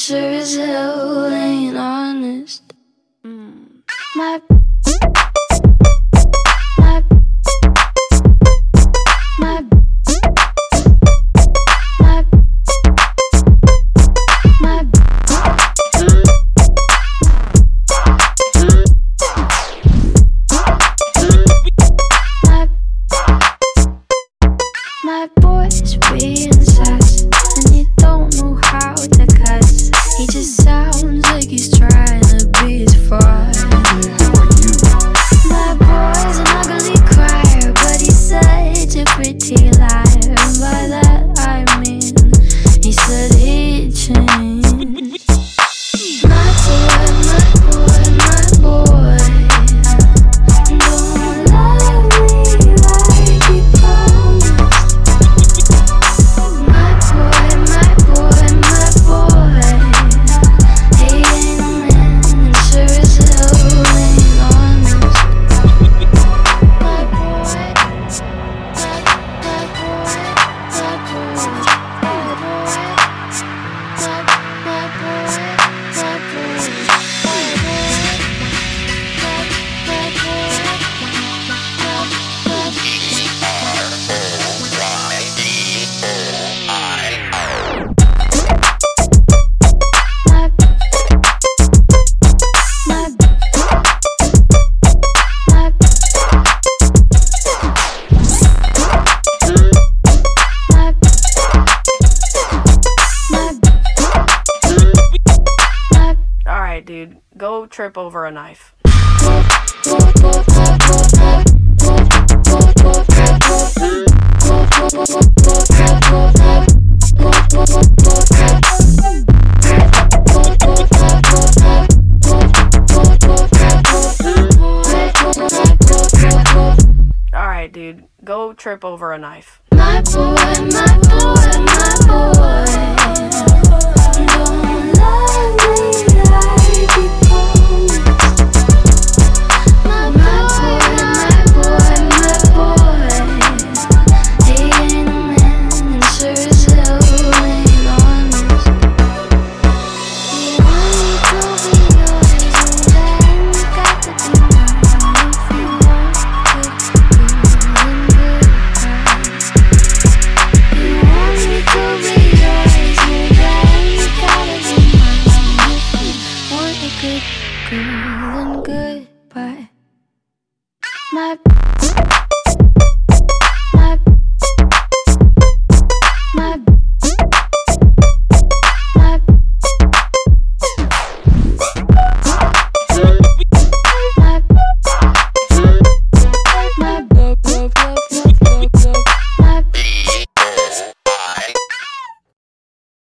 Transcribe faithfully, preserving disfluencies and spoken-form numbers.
sure as hell ain't honest. Mm. My My My My My My boy's being sus, and he don't know how to cuss. He just sounds like he's trying to be his friend. My boy's an ugly crier, but he's such a pretty liar. And by that I mean, he said he'd change. My boy, my boy, my boy don't love me like he promised. My boy, my boy, my boy, he ain't a man, and sure as hell ain't honest. My boy, my, my boy, my boy, my boy, my, my boy, my boy, my boy, my, my Alright, dude, go trip over a knife. Alright, dude, go trip over a knife. My boy, my boy, my boy don't love me like he promised. My boy, my boy, my boy, he ain't a man, and sure as hell ain't honest. You want me to be yours, and then you got to be mine. If you want good, good, good, you want me to be yours, and then you gotta be mine. If you want a good girl and goodbye. My